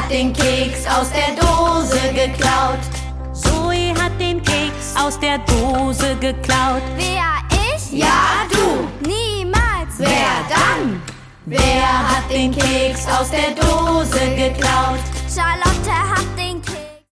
hat den Keks aus der Dose geklaut. Zoe hat den Keks aus der Dose geklaut. Wer, ich? Ja, du. Niemals. Wer dann? Wer hat den Keks aus der Dose geklaut? Charlotte